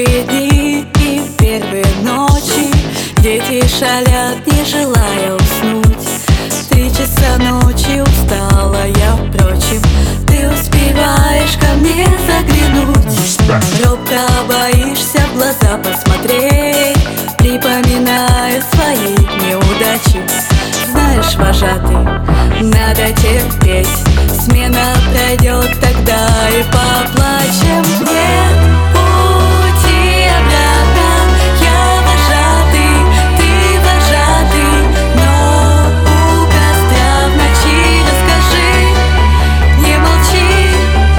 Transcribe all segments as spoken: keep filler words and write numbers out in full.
Первые дни и первые ночи дети шалят, не желая уснуть. Три часа ночи устала я, впрочем, ты успеваешь ко мне заглянуть. Робко боишься в глаза посмотреть, припоминая свои неудачи. Знаешь, вожатый, надо терпеть, смена пройдет, тогда и поплачем. Нет пути обратно, я вожатый, ты вожатый, но у костра в ночи расскажи, не молчи.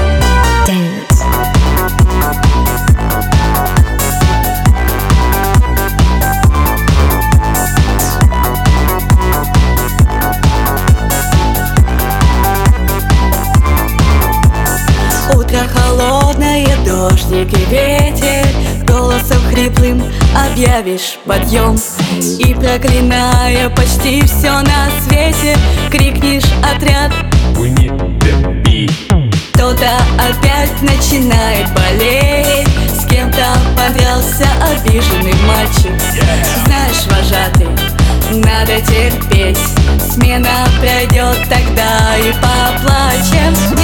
Утро холодное, дождик и ветер, голосом хриплым объявишь подъем. И проклиная почти все на свете, крикнешь отряд: We need the beat. Кто-то опять начинает болеть, с кем-то подрался обиженный мальчик. Знаешь, вожатый, надо терпеть, смена пройдет, тогда и поплачем.